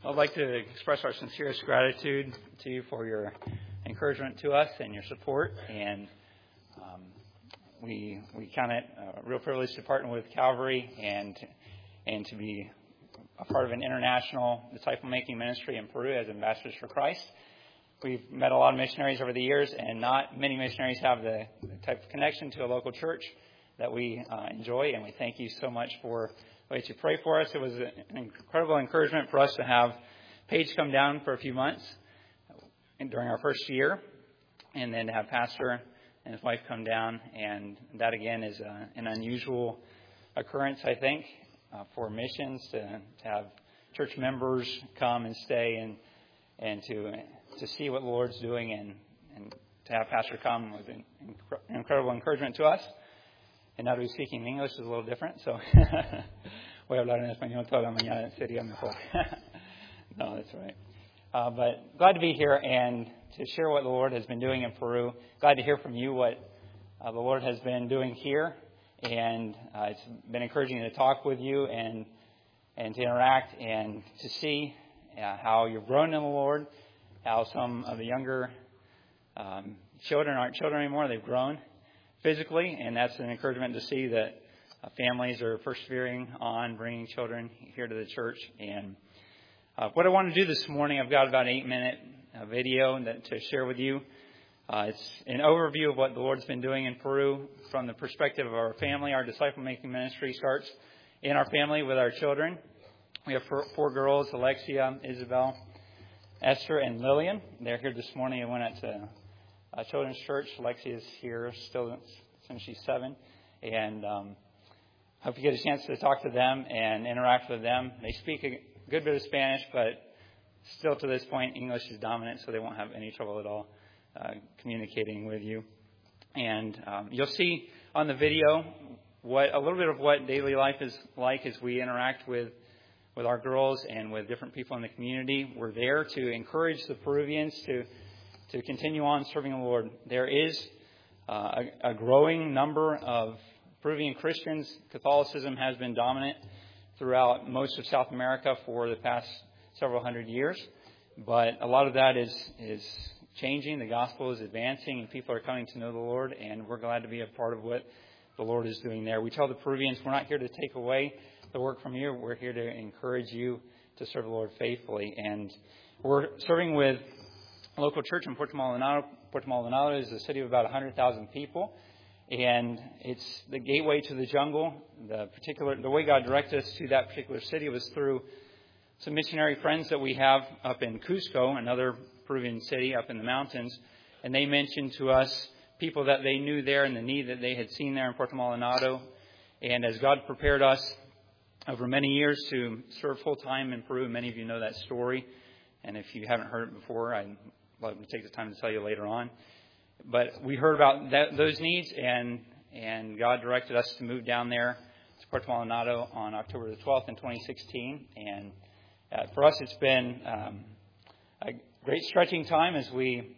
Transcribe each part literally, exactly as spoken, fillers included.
I'd like to express our sincerest gratitude to you for your encouragement to us and your support. And um, we we count it a real privilege to partner with Calvary and and to be a part of an international disciple-making ministry in Peru as ambassadors for Christ. We've met a lot of missionaries over the years, and not many missionaries have the, the type of connection to a local church that we uh, enjoy. And we thank you so much for the way to pray for us. It was an incredible encouragement for us to have Paige come down for a few months during our first year, and then to have Pastor and his wife come down. And that, again, is a, an unusual occurrence, I think, uh, for missions, to, to have church members come and stay and and to to see what the Lord's doing, and, and to have Pastor come was an incredible encouragement to us. And now to be speaking English is a little different, so voy a hablar en español toda la mañana, sería mejor. No, that's right. Uh, but glad to be here and to share what the Lord has been doing in Peru. Glad to hear from you what uh, the Lord has been doing here. And uh, it's been encouraging to talk with you and and to interact and to see uh, how you've grown in the Lord, how some of the younger um, children aren't children anymore. They've grown physically, and that's an encouragement to see that uh, families are persevering on bringing children here to the church. And uh, what I want to do this morning, I've got about an eight-minute uh, video that, to share with you. Uh, it's an overview of what the Lord's been doing in Peru from the perspective of our family. Our disciple-making ministry starts in our family with our children. We have four, four girls, Alexia, Isabel, Esther, and Lillian. They're here this morning. I went out to a children's church. Alexia is here still since she's seven. And um, hope you get a chance to talk to them and interact with them. They speak a good bit of Spanish, but still to this point, English is dominant, so they won't have any trouble at all uh, communicating with you. And um, you'll see on the video what a little bit of what daily life is like as we interact with with our girls and with different people in the community. We're there to encourage the Peruvians to to continue on serving the Lord. There is uh, a, a growing number of Peruvian Christians. Catholicism has been dominant throughout most of South America for the past several hundred years, but a lot of that is is changing. The gospel is advancing, and people are coming to know the Lord, and we're glad to be a part of what the Lord is doing there. We tell the Peruvians we're not here to take away the work from you. We're here to encourage you to serve the Lord faithfully. And we're serving with a local church in Puerto Maldonado. Puerto Maldonado is a city of about one hundred thousand people, and it's the gateway to the jungle. The particular the way God directed us to that particular city was through some missionary friends that we have up in Cusco, another Peruvian city up in the mountains, and they mentioned to us people that they knew there and the need that they had seen there in Puerto Maldonado. And as God prepared us over many years to serve full-time in Peru, many of you know that story, and if you haven't heard it before, I'd love to take the time to tell you later on. But we heard about that, those needs, and and God directed us to move down there to Puerto Maldonado on October the twelfth in twenty sixteen. And uh, for us, it's been um, a great stretching time as we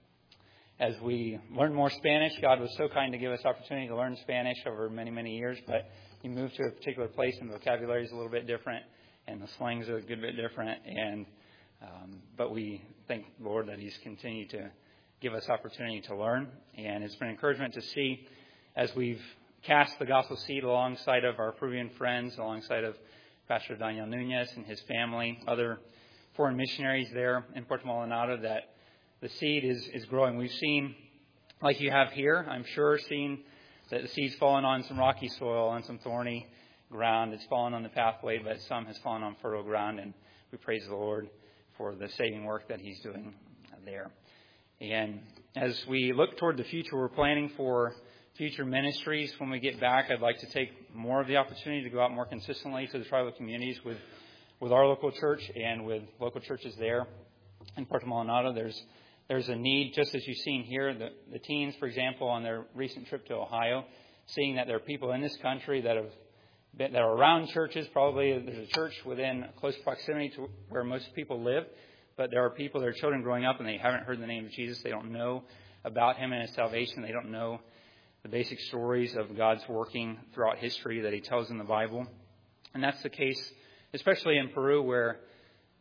as we learn more Spanish. God was so kind to give us opportunity to learn Spanish over many, many years, but you move to a particular place and the vocabulary is a little bit different and the slangs are a good bit different. And um, but we thank the Lord that He's continued to give us opportunity to learn. And it's been encouragement to see as we've cast the gospel seed alongside of our Peruvian friends, alongside of Pastor Daniel Nunez and his family, other foreign missionaries there in Puerto Maldonado, that the seed is, is growing. We've seen, like you have here, I'm sure, seen that the seed's fallen on some rocky soil, on some thorny ground. It's fallen on the pathway, but some has fallen on fertile ground, and we praise the Lord for the saving work that He's doing there. And as we look toward the future, we're planning for future ministries. When we get back, I'd like to take more of the opportunity to go out more consistently to the tribal communities with, with our local church and with local churches there in Puerto Maldonado. There's There's a need, just as you've seen here, the, the teens, for example, on their recent trip to Ohio, seeing that there are people in this country that have been, that are around churches. Probably there's a church within close proximity to where most people live, but there are people, their children growing up, and they haven't heard the name of Jesus. They don't know about Him and His salvation. They don't know the basic stories of God's working throughout history that He tells in the Bible. And that's the case, especially in Peru, where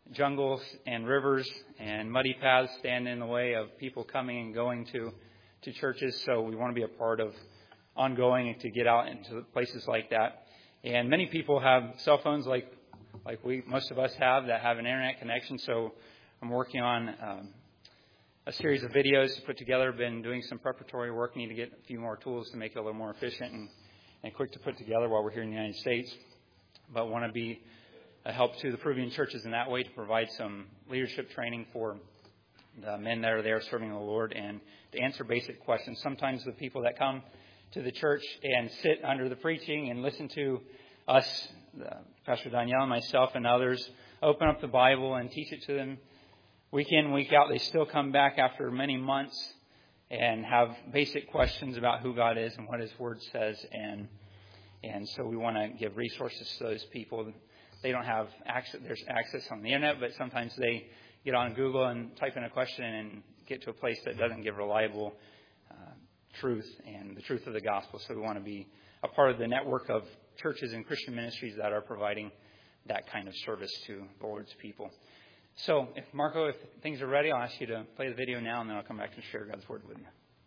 jungles and rivers and muddy paths stand in the way of people coming and going to, to churches. So we want to be a part of ongoing to get out into places like that. And many people have cell phones like like we most of us have that have an internet connection. So I'm working on um, a series of videos to put together. Been doing some preparatory work. Need to get a few more tools to make it a little more efficient and, and quick to put together while we're here in the United States. But want to be a help to the Peruvian churches in that way to provide some leadership training for the men that are there serving the Lord and to answer basic questions. Sometimes the people that come to the church and sit under the preaching and listen to us, uh, Pastor Danielle and myself and others, open up the Bible and teach it to them week in, week out. They still come back after many months and have basic questions about who God is and what His Word says. And and so we want to give resources to those people. They don't have access. There's access on the internet, but sometimes they get on Google and type in a question and get to a place that doesn't give reliable uh, truth and the truth of the gospel. So we want to be a part of the network of churches and Christian ministries that are providing that kind of service to the Lord's people. So, if Marco, if things are ready, I'll ask you to play the video now, and then I'll come back and share God's Word with you.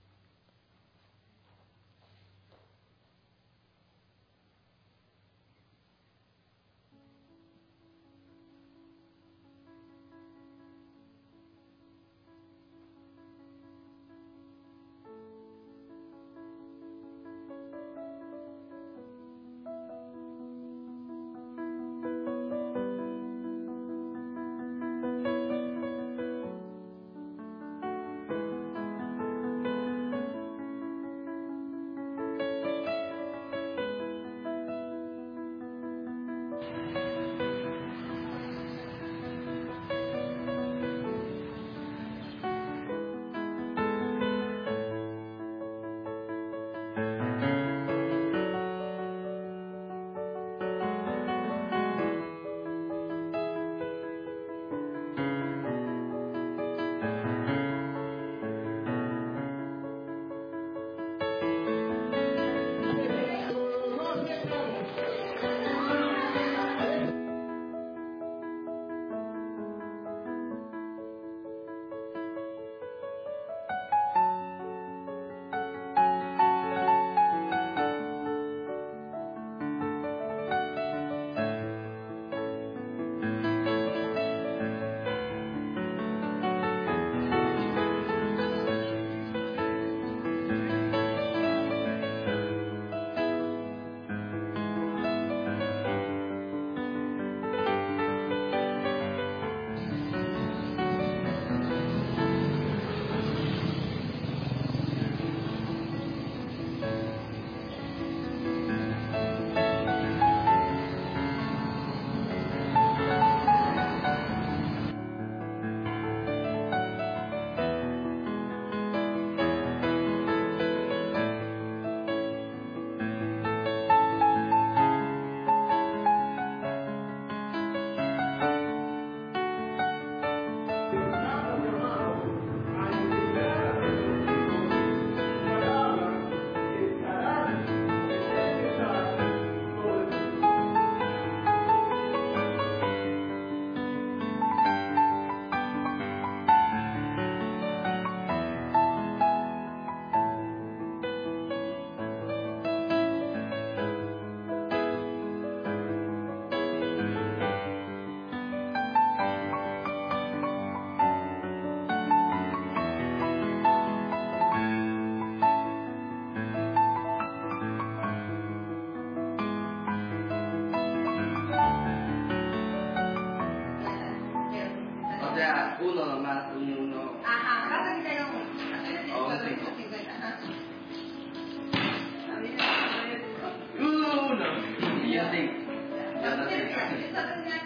Uno nomás, un uno. Ajá, cada que tenga uno. Oh, uno. Y yo cinco. Yo no sé.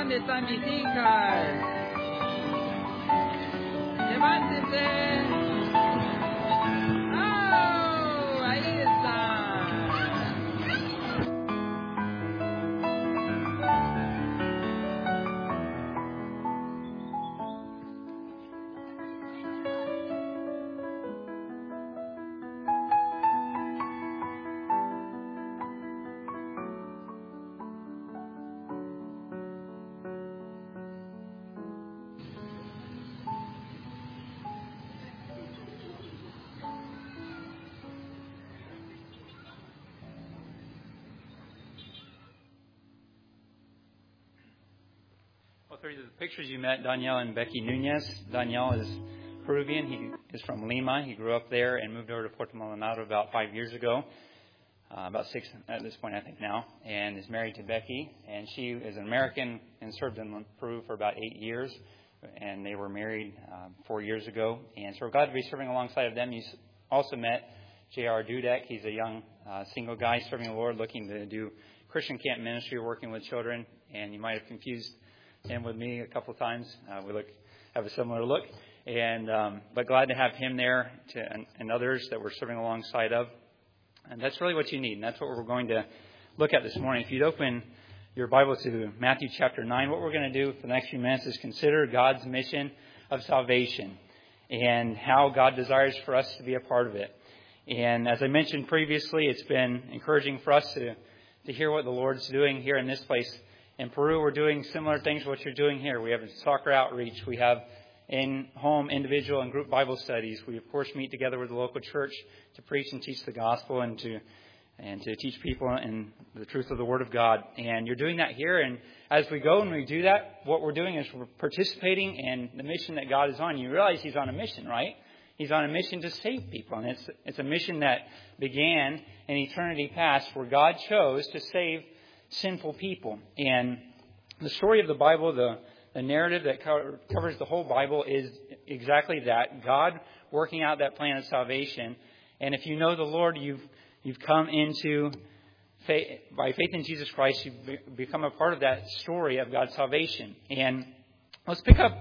¿Dónde están mis hijas? ¡Levántense! ¡Oh! Ahí están. Well, through the pictures you met Danielle and Becky Nunez. Danielle is Peruvian. He is from Lima. He grew up there and moved over to Puerto Maldonado about five years ago, uh, about six at this point, I think now, and is married to Becky. And she is an American and served in Peru for about eight years, and they were married um, four years ago. And so we're glad to be serving alongside of them. You also met J R Dudek. He's a young uh, single guy serving the Lord, looking to do Christian camp ministry, working with children, and you might have confused him with me a couple of times. Uh, we look have a similar look, and um, but glad to have him there to, and, and others that we're serving alongside of. And that's really what you need, and that's what we're going to look at this morning. If you'd open your Bible to Matthew chapter nine, what we're going to do for the next few minutes is consider God's mission of salvation and how God desires for us to be a part of it. And as I mentioned previously, it's been encouraging for us to, to hear what the Lord's doing here in this place. In Peru, we're doing similar things to what you're doing here. We have a soccer outreach. We have in-home, individual, and group Bible studies. We, of course, meet together with the local church to preach and teach the gospel and to and to teach people in the truth of the Word of God. And you're doing that here. And as we go and we do that, what we're doing is we're participating in the mission that God is on. You realize He's on a mission, right? He's on a mission to save people. And it's, it's a mission that began in eternity past where God chose to save sinful people. And the story of the Bible, the, the narrative that co- covers the whole Bible is exactly that. God working out that plan of salvation. And if you know the Lord, you've you've come into faith, by faith in Jesus Christ, you've be, become a part of that story of God's salvation. And let's pick up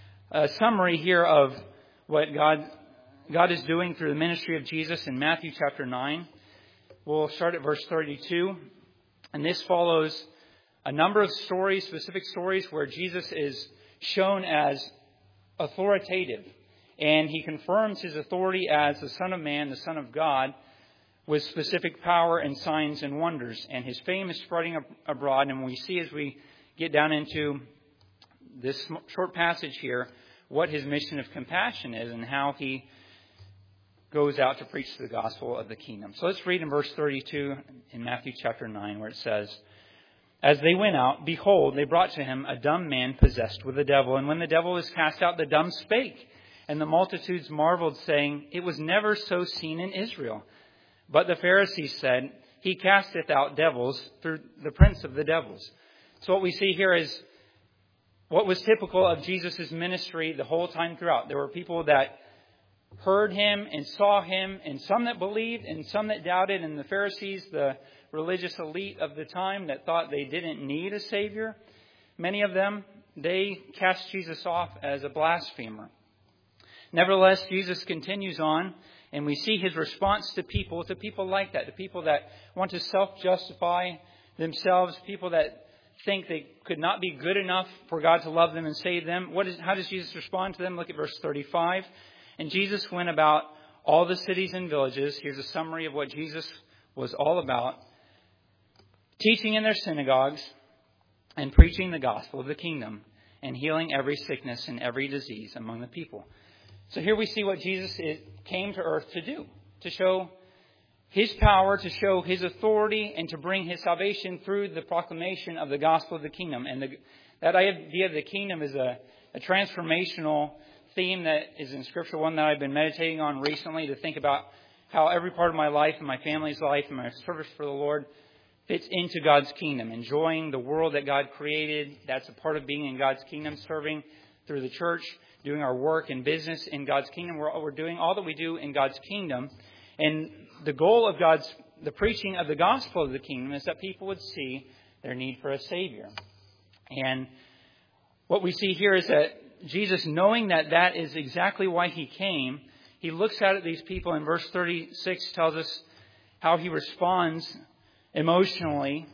a summary here of what God God is doing through the ministry of Jesus in Matthew chapter nine. We'll start at verse thirty-two. And this follows a number of stories, specific stories, where Jesus is shown as authoritative. And He confirms His authority as the Son of Man, the Son of God, with specific power and signs and wonders. And His fame is spreading abroad. And we see as we get down into this short passage here what His mission of compassion is and how He goes out to preach the gospel of the kingdom. So let's read in verse thirty-two in Matthew chapter nine, where it says, "As they went out, behold, they brought to Him a dumb man possessed with a devil. And when the devil was cast out, the dumb spake. And the multitudes marveled, saying, It was never so seen in Israel. But the Pharisees said, He casteth out devils through the prince of the devils." So what we see here is what was typical of Jesus' ministry the whole time throughout. There were people that heard Him and saw Him, and some that believed and some that doubted. And the Pharisees, the religious elite of the time that thought they didn't need a Savior, many of them, they cast Jesus off as a blasphemer. Nevertheless, Jesus continues on, and we see His response to people, to people like that, to people that want to self-justify themselves, people that think they could not be good enough for God to love them and save them. What is, how does Jesus respond to them? Look at verse thirty-five. "And Jesus went about all the cities and villages." Here's a summary of what Jesus was all about. "Teaching in their synagogues and preaching the gospel of the kingdom and healing every sickness and every disease among the people." So here we see what Jesus came to earth to do, to show His power, to show His authority, and to bring His salvation through the proclamation of the gospel of the kingdom. And the, that idea of the kingdom is a, a transformational theme that is in Scripture, one that I've been meditating on recently, to think about how every part of my life and my family's life and my service for the Lord fits into God's kingdom, enjoying the world that God created. That's a part of being in God's kingdom, serving through the church, doing our work and business in God's kingdom. We're, we're doing all that we do in God's kingdom. And the goal of God's, the preaching of the gospel of the kingdom is that people would see their need for a Savior. And what we see here is that Jesus, knowing that that is exactly why he came, he looks out at these people, and verse thirty-six tells us how he responds emotionally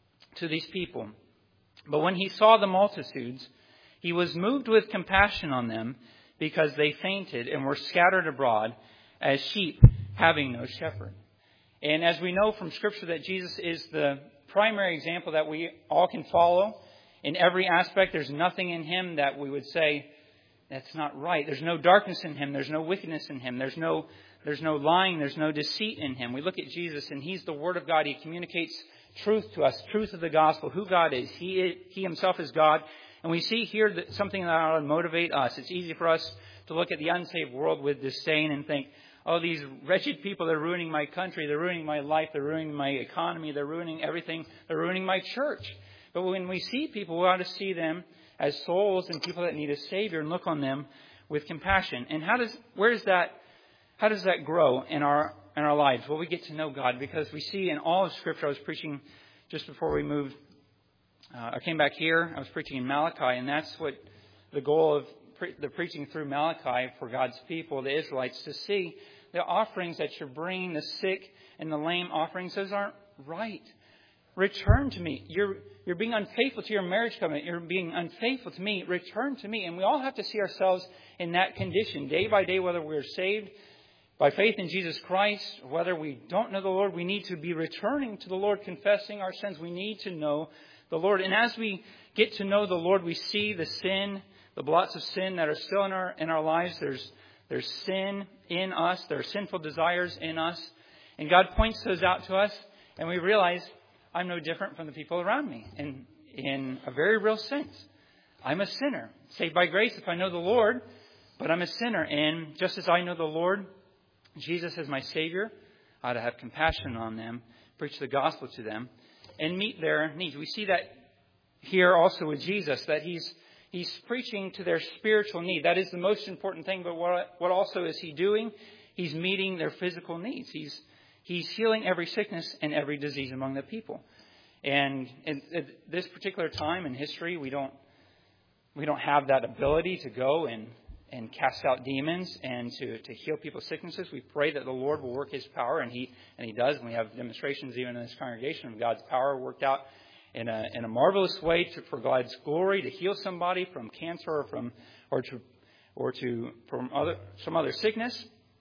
to these people. But when he saw the multitudes, he was moved with compassion on them, because they fainted and were scattered abroad as sheep having no shepherd. And as we know from Scripture that Jesus is the primary example that we all can follow in every aspect, there's nothing in him that we would say, that's not right. There's no darkness in him. There's no wickedness in him. There's no, there's no lying. There's no deceit in him. We look at Jesus, and he's the Word of God. He communicates truth to us, truth of the gospel, who God is. He, he himself is God. And we see here that something that ought to motivate us. It's easy for us to look at the unsaved world with disdain and think, oh, these wretched people, they're ruining my country, they're ruining my life, they're ruining my economy, they're ruining everything, they're ruining my church. But when we see people, we ought to see them as souls and people that need a Savior and look on them with compassion. And how does, where is that, how does that grow in our, in our lives? Well, we get to know God, because we see in all of Scripture. I was preaching just before we moved, uh, I came back here, I was preaching in Malachi, and that's what the goal of pre- the preaching through Malachi for God's people, the Israelites, to see the offerings that you're bringing, the sick and the lame offerings, those aren't right. Return to me. You're you're being unfaithful to your marriage covenant. You're being unfaithful to me. Return to me. And we all have to see ourselves in that condition day by day, whether we're saved by faith in Jesus Christ, whether we don't know the Lord. We need to be returning to the Lord, confessing our sins. We need to know the Lord. And as we get to know the Lord, we see the sin, the blots of sin that are still in our in our lives. There's there's sin in us. There are sinful desires in us. And God points those out to us, and we realize I'm no different from the people around me. And in a very real sense, I'm a sinner, saved by grace if I know the Lord, but I'm a sinner. And just as I know the Lord, Jesus as my Savior, I ought to have compassion on them, preach the gospel to them, and meet their needs. We see that here also with Jesus, that he's he's preaching to their spiritual need. That is the most important thing. But what what also is he doing? He's meeting their physical needs. He's He's healing every sickness and every disease among the people. And in, at this particular time in history, we don't we don't have that ability to go and, and cast out demons and to, to heal people's sicknesses. We pray that the Lord will work His power, and He and He does. And we have demonstrations even in this congregation of God's power worked out in a in a marvelous way to, for God's glory, to heal somebody from cancer or from or to or to from other some other sickness.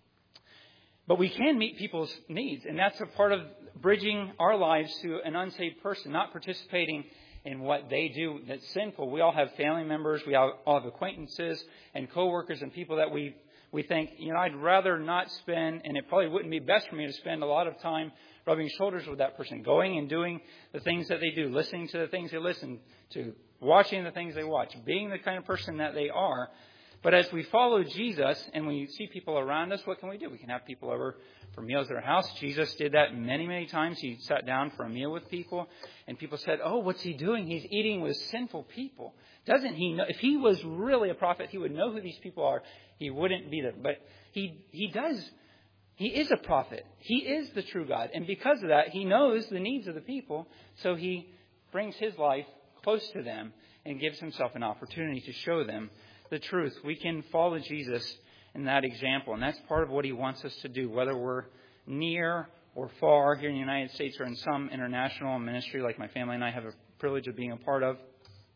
But we can meet people's needs, and that's a part of bridging our lives to an unsaved person, not participating in what they do that's sinful. We all have family members, we all have acquaintances and coworkers and people that we we think, you know, I'd rather not spend, and it probably wouldn't be best for me to spend a lot of time rubbing shoulders with that person, going and doing the things that they do, listening to the things they listen to, watching the things they watch, being the kind of person that they are. But as we follow Jesus and we see people around us, what can we do? We can have people over for meals at our house. Jesus did that many, many times. He sat down for a meal with people, and people said, oh, what's he doing? He's eating with sinful people. Doesn't he know? If he was really a prophet, he would know who these people are. He wouldn't be there. But he he does. He is a prophet. He is the true God. And because of that, he knows the needs of the people. So he brings his life close to them and gives himself an opportunity to show them the truth. We can follow Jesus in that example, and that's part of what he wants us to do, whether we're near or far here in the United States or in some international ministry like my family and I have a privilege of being a part of.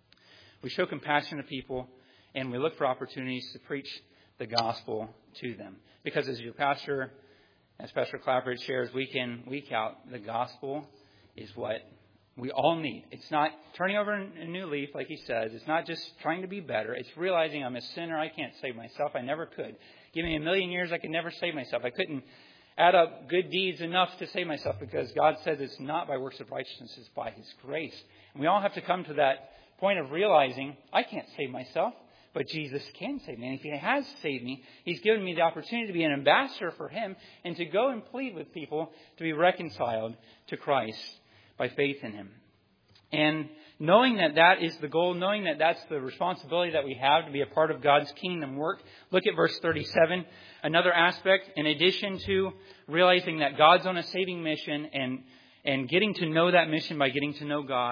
We show compassion to people, and we look for opportunities to preach the gospel to them. Because as your pastor, as Pastor Clapper shares week in, week out, the gospel is what we all need. It's not turning over a new leaf, like he says. It's not just trying to be better. It's realizing I'm a sinner. I can't save myself. I never could. Give me a million years, I could never save myself. I couldn't add up good deeds enough to save myself, because God says it's not by works of righteousness, it's by His grace. And we all have to come to that point of realizing I can't save myself, but Jesus can save me. And if He has saved me, He's given me the opportunity to be an ambassador for Him and to go and plead with people to be reconciled to Christ by faith in Him. And knowing that that is the goal, knowing that that's the responsibility that we have to be a part of God's kingdom work. Look at verse thirty-seven. Another aspect, in addition to realizing that God's on a saving mission and, and getting to know that mission by getting to know God,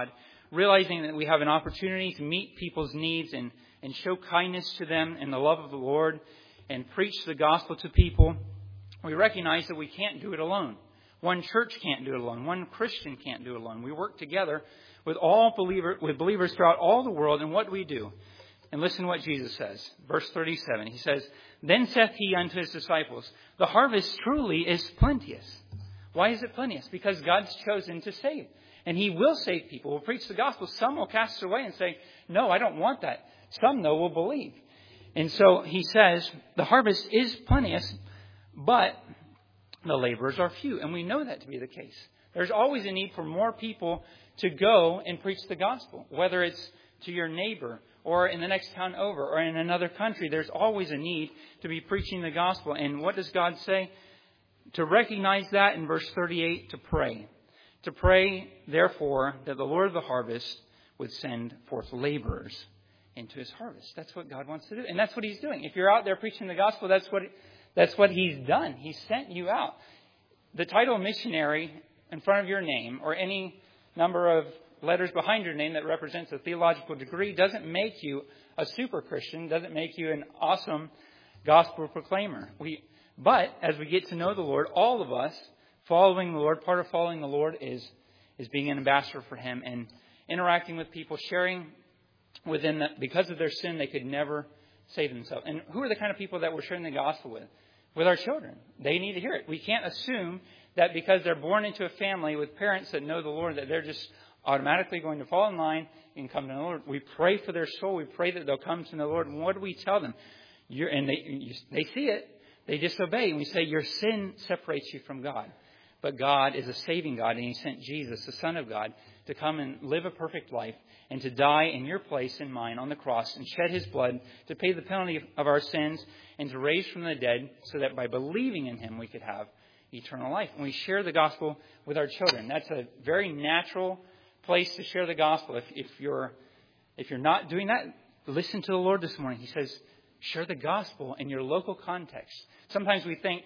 realizing that we have an opportunity to meet people's needs and, and show kindness to them in the love of the Lord and preach the gospel to people, we recognize that we can't do it alone. One church can't do it alone. One Christian can't do it alone. We work together with all believer, with believers throughout all the world. And what do we do? And listen to what Jesus says. Verse thirty-seven. He says, "Then saith he unto his disciples, the harvest truly is plenteous." Why is it plenteous? Because God's chosen to save. And he will save people. We'll preach the gospel. Some will cast it away and say, "No, I don't want that." Some, though, will believe. And so he says, the harvest is plenteous, but the laborers are few. And we know that to be the case. There's always a need for more people to go and preach the gospel, whether it's to your neighbor or in the next town over or in another country. There's always a need to be preaching the gospel. And what does God say? To recognize that in verse thirty-eight, to pray. To pray, therefore, that the Lord of the harvest would send forth laborers into his harvest. That's what God wants to do. And that's what he's doing. If you're out there preaching the gospel, that's what that's what he's done. He sent you out. The title missionary in front of your name or any number of letters behind your name that represents a theological degree doesn't make you a super Christian, doesn't make you an awesome gospel proclaimer. We, but as we get to know the Lord, all of us following the Lord, part of following the Lord is, is being an ambassador for him and interacting with people, sharing within the, because of their sin, they could never save themselves. And who are the kind of people that we're sharing the gospel with? With our children. They need to hear it. We can't assume that because they're born into a family with parents that know the Lord, that they're just automatically going to fall in line and come to the Lord. We pray for their soul. We pray that they'll come to the Lord. And what do we tell them? You're, and they you, they see it. They disobey. And we say, your sin separates you from God. But God is a saving God, and he sent Jesus, the Son of God, to come and live a perfect life and to die in your place and mine on the cross and shed his blood to pay the penalty of our sins and to raise from the dead so that by believing in him we could have eternal life. And we share the gospel with our children. That's a very natural place to share the gospel. If, if you're if you're not doing that, listen to the Lord this morning. He says, share the gospel in your local context. Sometimes we think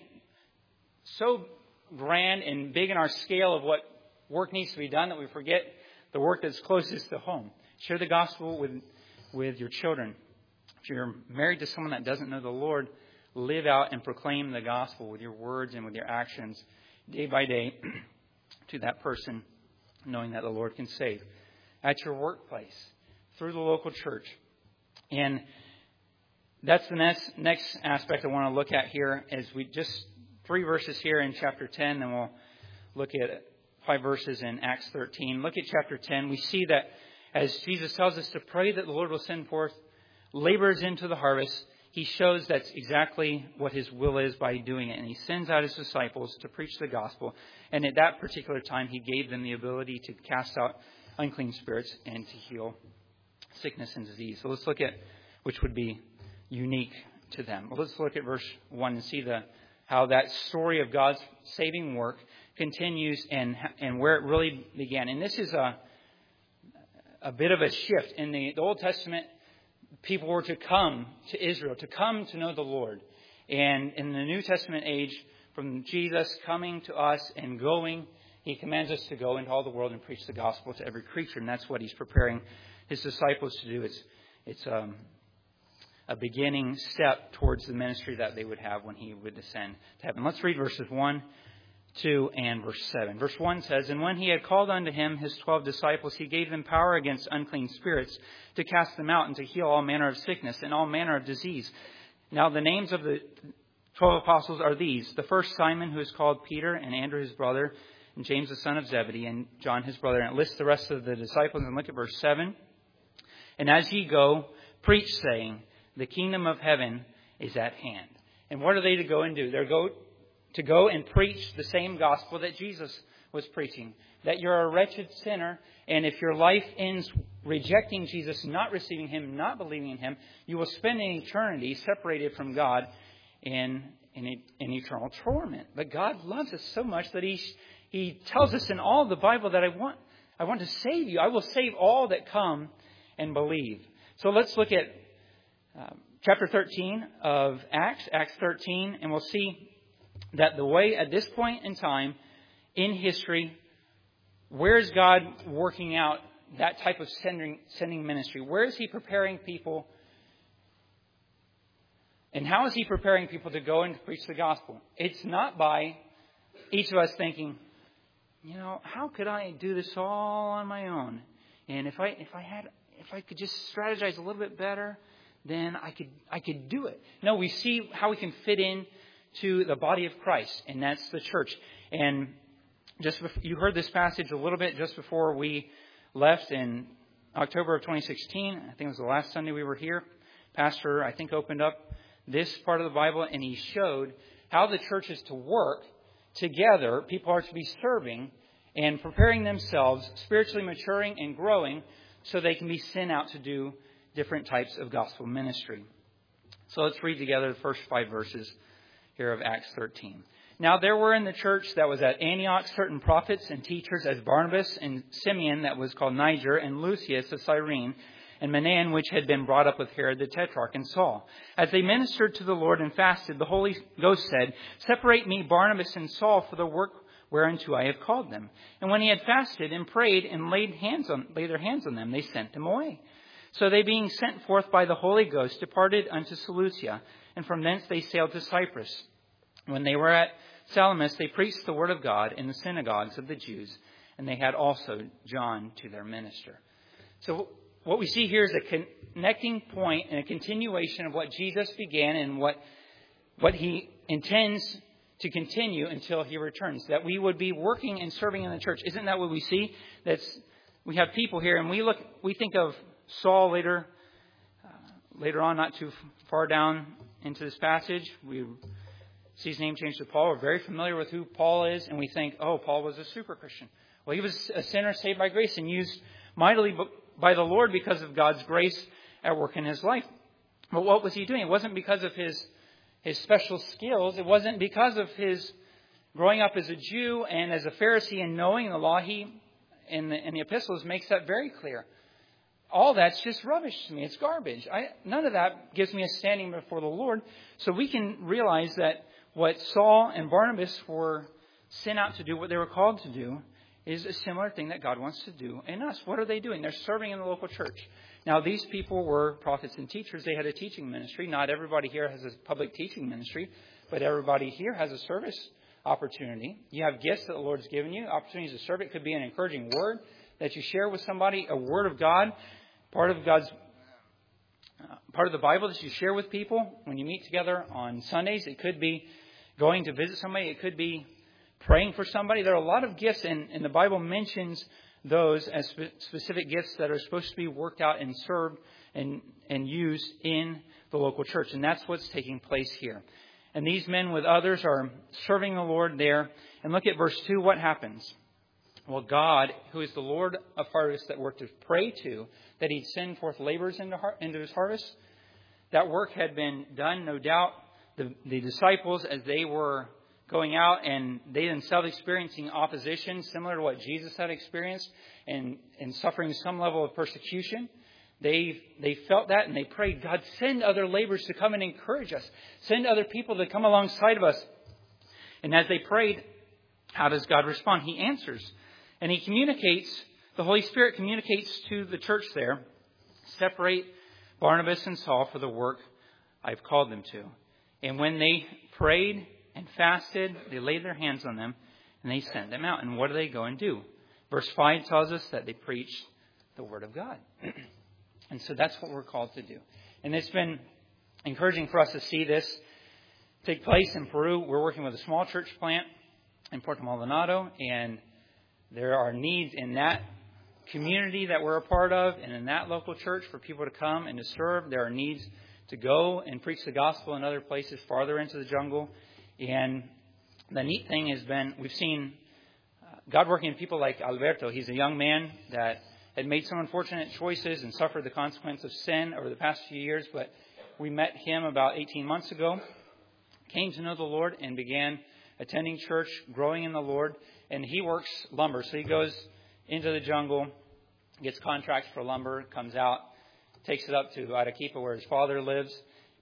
so grand and big in our scale of what work needs to be done that we forget the work that's closest to home. Share the gospel with with your children. If you're married to someone that doesn't know the Lord, live out and proclaim the gospel with your words and with your actions day by day to that person, knowing that the Lord can save. At your workplace, through the local church. And that's the next, next aspect I want to look at here as we just three verses here in chapter ten, then we'll look at five verses in Acts thirteen. Look at chapter ten. We see that as Jesus tells us to pray that the Lord will send forth laborers into the harvest, he shows that's exactly what his will is by doing it. And he sends out his disciples to preach the gospel. And at that particular time, he gave them the ability to cast out unclean spirits and to heal sickness and disease. So let's look at which would be unique to them. Well, let's look at verse one and see the how that story of God's saving work continues and and where it really began. And this is a a bit of a shift. In the, the Old Testament, people were to come to Israel, to come to know the Lord. And in the New Testament age, from Jesus coming to us and going, he commands us to go into all the world and preach the gospel to every creature. And that's what he's preparing his disciples to do. It's, it's um, a beginning step towards the ministry that they would have when he would descend to heaven. Let's read verses one, two, and verse seven. Verse one says, "And when he had called unto him his twelve disciples, he gave them power against unclean spirits to cast them out and to heal all manner of sickness and all manner of disease. Now the names of the twelve apostles are these. The first, Simon, who is called Peter, and Andrew his brother, and James the son of Zebedee, and John his brother." And it lists the rest of the disciples. And look at verse seven. "And as ye go, preach, saying, the kingdom of heaven is at hand." And what are they to go and do? They're go to go and preach the same gospel that Jesus was preaching. That you're a wretched sinner, and if your life ends rejecting Jesus, not receiving him, not believing in him, you will spend an eternity separated from God in, in, in eternal torment. But God loves us so much that he, he tells us in all the Bible that I want, I want to save you. I will save all that come and believe. So let's look at uh, chapter thirteen of Acts, Acts thirteen, and we'll see that the way at this point in time in history, where is God working out that type of sending, sending ministry? Where is he preparing people? And how is he preparing people to go and preach the gospel? It's not by each of us thinking, you know, how could I do this all on my own? And if I if I had if I could just strategize a little bit better, then I could I could do it. No, we see how we can fit in to the body of Christ, and that's the church. And just before, you heard this passage a little bit just before we left in October of twenty sixteen. I think it was the last Sunday we were here. Pastor, I think, opened up this part of the Bible, and he showed how the church is to work together. People are to be serving and preparing themselves, spiritually maturing and growing, so they can be sent out to do different types of gospel ministry. So let's read together the first five verses here of Acts thirteen. Now there were in the church that was at Antioch certain prophets and teachers, as Barnabas and Simeon that was called Niger, and Lucius of Cyrene, and Manaen, which had been brought up with Herod the Tetrarch, and Saul. As they ministered to the Lord and fasted, the Holy Ghost said, Separate me, Barnabas and Saul, for the work whereunto I have called them. And when he had fasted and prayed and laid hands on laid their hands on them, they sent them away. So they, being sent forth by the Holy Ghost, departed unto Seleucia, and from thence they sailed to Cyprus. When they were at Salamis, they preached the word of God in the synagogues of the Jews, and they had also John to their minister. So what we see here is a connecting point and a continuation of what Jesus began and what what he intends to continue until he returns. That we would be working and serving in the church. Isn't that what we see? That's we have people here, and we look. We think of Saul later, uh, later on, not too far down into this passage. We see his name changed to Paul. We're very familiar with who Paul is, and we think, oh, Paul was a super Christian. Well, he was a sinner saved by grace and used mightily by the Lord because of God's grace at work in his life. But what was he doing? It wasn't because of his his special skills. It wasn't because of his growing up as a Jew and as a Pharisee and knowing the law. He, in the, in the epistles, makes that very clear. All that's just rubbish to me. It's garbage. I, none of that gives me a standing before the Lord. So we can realize that what Saul and Barnabas were sent out to do, what they were called to do, is a similar thing that God wants to do in us. What are they doing? They're serving in the local church. Now, these people were prophets and teachers. They had a teaching ministry. Not everybody here has a public teaching ministry, but everybody here has a service opportunity. You have gifts that the Lord's given you, opportunities to serve. It could be an encouraging word that you share with somebody, a word of God, part of God's uh, part of the Bible that you share with people when you meet together on Sundays. It could be going to visit somebody. It could be praying for somebody. There are a lot of gifts, and, and the Bible mentions those as spe- specific gifts that are supposed to be worked out and served and, and used in the local church. And that's what's taking place here. And these men with others are serving the Lord there. And look at verse two. What happens? Well, God, who is the Lord of harvest that worked to pray to, that he'd send forth laborers into, har- into his harvest. That work had been done, no doubt. The, the disciples, as they were going out and they themselves experiencing opposition similar to what Jesus had experienced and, and suffering some level of persecution. They they felt that and they prayed, God, send other laborers to come and encourage us. Send other people to come alongside of us. And as they prayed, how does God respond? He answers. And he communicates, the Holy Spirit communicates to the church there, separate Barnabas and Saul for the work I've called them to. And when they prayed and fasted, they laid their hands on them, and they sent them out. And what do they go and do? Verse five tells us that they preached the Word of God. And so that's what we're called to do. And it's been encouraging for us to see this take place in Peru. We're working with a small church plant in Puerto Maldonado, and there are needs in that community that we're a part of and in that local church for people to come and to serve. There are needs to go and preach the gospel in other places farther into the jungle. And the neat thing has been, we've seen God working in people like Alberto. He's a young man that had made some unfortunate choices and suffered the consequence of sin over the past few years. But we met him about eighteen months ago, came to know the Lord, and began attending church, growing in the Lord. And he works lumber. So he goes into the jungle, gets contracts for lumber, comes out, takes it up to Arequipa where his father lives,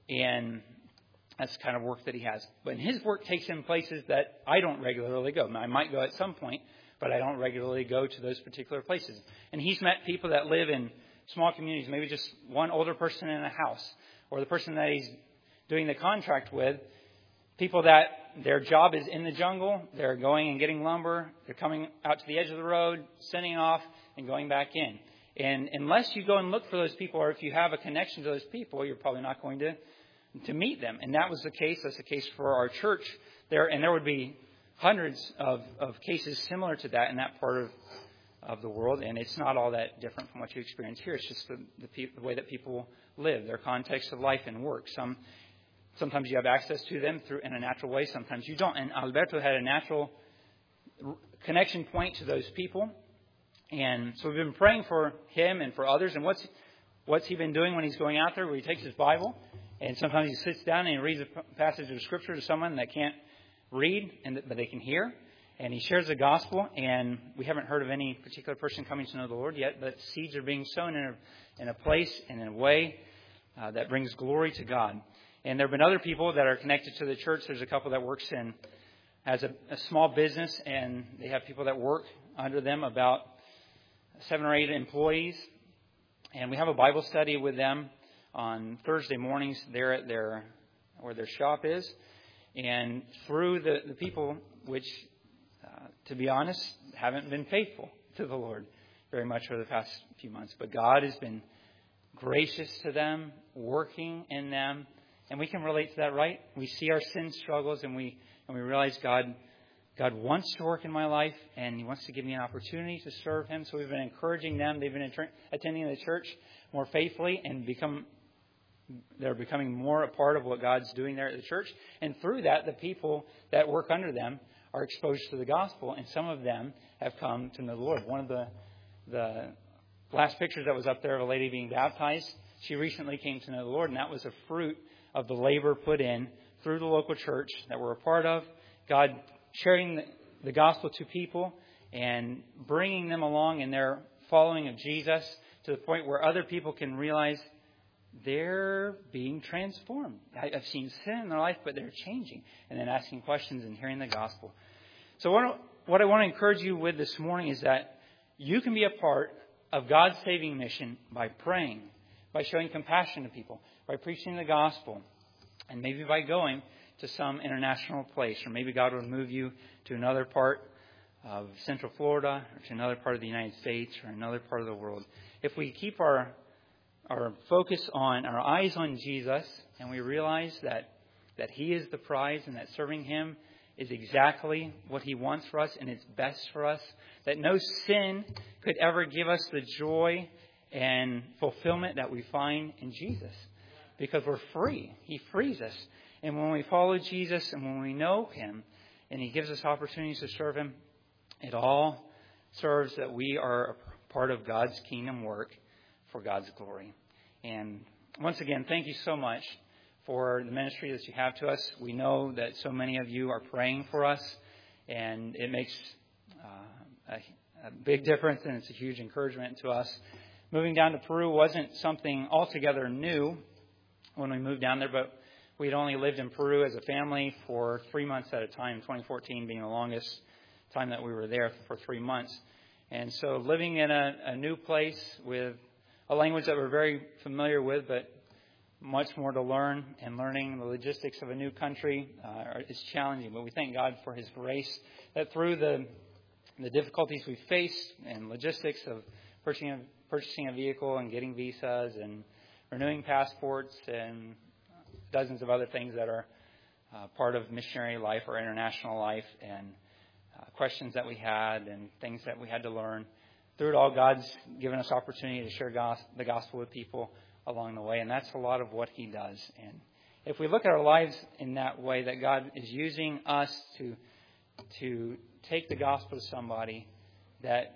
and that's the kind of work that he has. But his work takes him places that I don't regularly go. I might go at some point, but I don't regularly go to those particular places. And he's met people that live in small communities, maybe just one older person in a house, or the person that he's doing the contract with, people that their job is in the jungle, they're going and getting lumber, they're coming out to the edge of the road, sending off, and going back in. And unless you go and look for those people, or if you have a connection to those people, you're probably not going to to meet them. And that was the case. That's the case for our church there. And there would be hundreds of, of cases similar to that in that part of, of the world. And it's not all that different from what you experience here. It's just the, the, pe- the way that people live, their context of life and work. Some Sometimes you have access to them through in a natural way. Sometimes you don't. And Alberto had a natural connection point to those people. And so we've been praying for him and for others. And what's what's he been doing when he's going out there? Where he takes his Bible, and sometimes he sits down and he reads a passage of Scripture to someone that can't read, and but they can hear. And he shares the gospel. And we haven't heard of any particular person coming to know the Lord yet, but seeds are being sown in a, in a place and in a way uh, that brings glory to God. And there have been other people that are connected to the church. There's a couple that works in as a, a small business, and they have people that work under them, about seven or eight employees. And we have a Bible study with them on Thursday mornings there at their where their shop is. And through the, the people which, uh, to be honest, haven't been faithful to the Lord very much over the past few months. But God has been gracious to them, working in them. And we can relate to that, right? We see our sin struggles, and we and we realize God God wants to work in my life, and He wants to give me an opportunity to serve Him. So we've been encouraging them. They've been attending the church more faithfully, and become they're becoming more a part of what God's doing there at the church. And through that, the people that work under them are exposed to the gospel, and some of them have come to know the Lord. One of the the last pictures that was up there of a lady being baptized, she recently came to know the Lord, and that was a fruit of the labor put in through the local church that we're a part of. God sharing the, the gospel to people and bringing them along in their following of Jesus to the point where other people can realize they're being transformed. I, I've seen sin in their life, but they're changing. And then asking questions and hearing the gospel. So what, what I want to encourage you with this morning is that you can be a part of God's saving mission by praying, by showing compassion to people, by preaching the gospel, and maybe by going to some international place, or maybe God will move you to another part of Central Florida, or to another part of the United States, or another part of the world. If we keep our our focus on, our eyes on Jesus, and we realize that that He is the prize, and that serving Him is exactly what He wants for us, and it's best for us, that no sin could ever give us the joy and fulfillment that we find in Jesus. Because we're free. He frees us. And when we follow Jesus and when we know Him and He gives us opportunities to serve Him, it all serves that we are a part of God's kingdom work for God's glory. And once again, thank you so much for the ministry that you have to us. We know that so many of you are praying for us, and it makes uh, a, a big difference, and it's a huge encouragement to us. Moving down to Peru wasn't something altogether new when we moved down there, but we'd only lived in Peru as a family for three months at a time, twenty fourteen being the longest time that we were there, for three months. And so living in a, a new place with a language that we're very familiar with, but much more to learn, and learning the logistics of a new country uh, is challenging. But we thank God for His grace, that through the the difficulties we faced and logistics of purchasing a, purchasing a vehicle and getting visas and renewing passports and dozens of other things that are uh, part of missionary life or international life, and uh, questions that we had and things that we had to learn. Through it all, God's given us opportunity to share gos- the gospel with people along the way, and that's a lot of what He does. And if we look at our lives in that way, that God is using us to to take the gospel to somebody that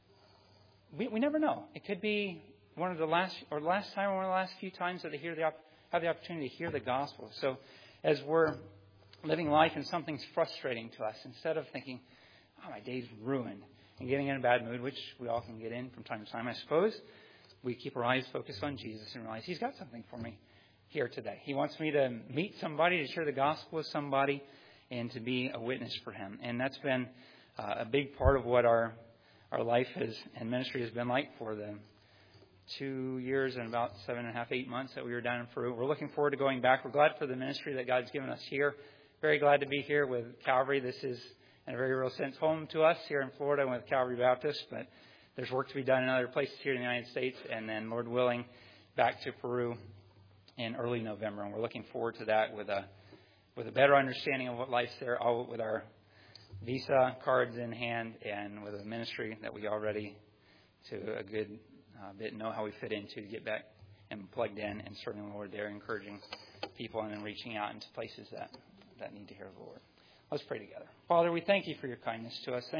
we, we never know. It could be one of the last, or last time, or one of the last few times that they hear the op- have the opportunity to hear the gospel. So, as we're living life and something's frustrating to us, instead of thinking, "Oh, my day's ruined," and getting in a bad mood, which we all can get in from time to time, I suppose, we keep our eyes focused on Jesus and realize He's got something for me here today. He wants me to meet somebody, to share the gospel with somebody, and to be a witness for Him. And that's been uh, a big part of what our our life has and ministry has been like for the two years and about seven and a half, eight months that we were down in Peru. We're looking forward to going back. We're glad for the ministry that God's given us here. Very glad to be here with Calvary. This is, in a very real sense, home to us here in Florida with Calvary Baptist, but there's work to be done in other places here in the United States, and then, Lord willing, back to Peru in early November. And we're looking forward to that with a with a better understanding of what life's there, all with our visa cards in hand and with a ministry that we already, to a good uh, bit, know how we fit into to get back and plugged in and serving the Lord there, encouraging people and then reaching out into places that, that need to hear the Lord. Let's pray together. Father, we thank you for your kindness to us. Thank